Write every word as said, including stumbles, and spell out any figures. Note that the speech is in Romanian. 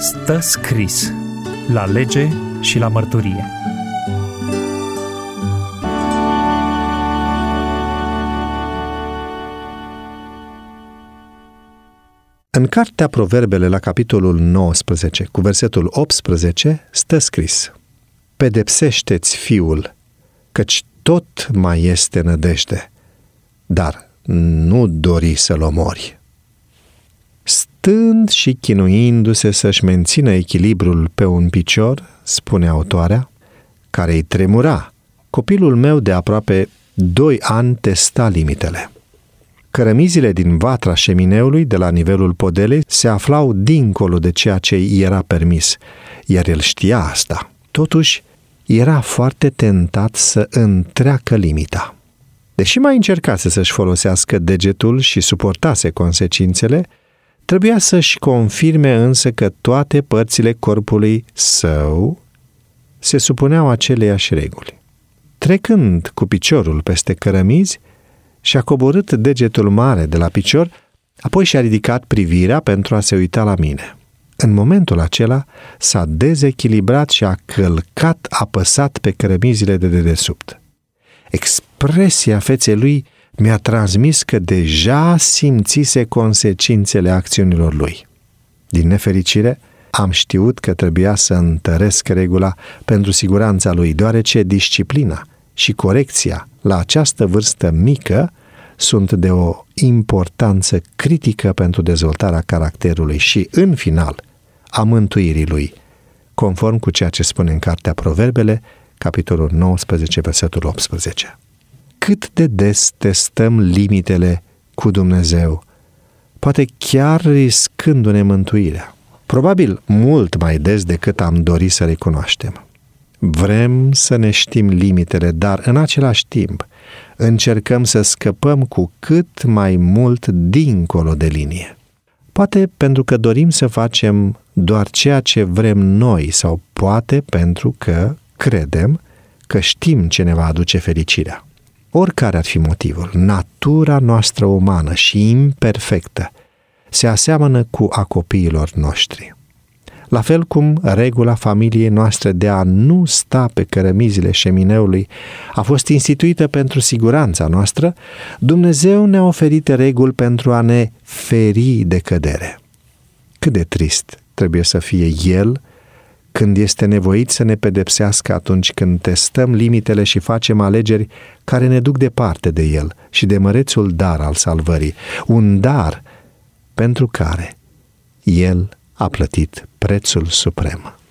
Stă scris la lege și la mărturie. În cartea Proverbele, la capitolul nouăsprezece, cu versetul optsprezece, stă scris: pedepsește-ți fiul, căci tot mai este nădejde, dar nu dori să-l omori. Stând și chinuindu-se să-și mențină echilibrul pe un picior, spune autoarea, care îi tremura, copilul meu de aproape doi ani testa limitele. Cărămizile din vatra șemineului de la nivelul podelei se aflau dincolo de ceea ce îi era permis, iar el știa asta. Totuși, era foarte tentat să întreacă limita. Deși mai încercase să-și folosească degetul și suportase consecințele, trebuia să-și confirme însă că toate părțile corpului său se supuneau aceleiași reguli. Trecând cu piciorul peste cărămizi, și-a coborât degetul mare de la picior, apoi și-a ridicat privirea pentru a se uita la mine. În momentul acela s-a dezechilibrat și a călcat apăsat pe cărămizile de dedesubt. Expresia feței lui mi-a transmis că deja simțise consecințele acțiunilor lui. Din nefericire, am știut că trebuia să întăresc regula pentru siguranța lui, deoarece disciplina și corecția la această vârstă mică sunt de o importanță critică pentru dezvoltarea caracterului și, în final, a mântuirii lui, conform cu ceea ce spune în cartea Proverbele, capitolul nouăsprezece, versetul optsprezece. Cât de des testăm limitele cu Dumnezeu, poate chiar riscându-ne mântuirea. Probabil mult mai des decât am dori să recunoaștem. Vrem să ne știm limitele, dar în același timp încercăm să scăpăm cu cât mai mult dincolo de linie. Poate pentru că dorim să facem doar ceea ce vrem noi sau poate pentru că credem că știm ce ne va aduce fericirea. Oricare ar fi motivul, natura noastră umană și imperfectă se aseamănă cu a copiilor noștri. La fel cum regula familiei noastre de a nu sta pe cărămizile șemineului a fost instituită pentru siguranța noastră, Dumnezeu ne-a oferit reguli pentru a ne feri de cădere. Cât de trist trebuie să fie El când este nevoit să ne pedepsească atunci când testăm limitele și facem alegeri care ne duc departe de El și de mărețul dar al salvării, un dar pentru care El a plătit prețul suprem.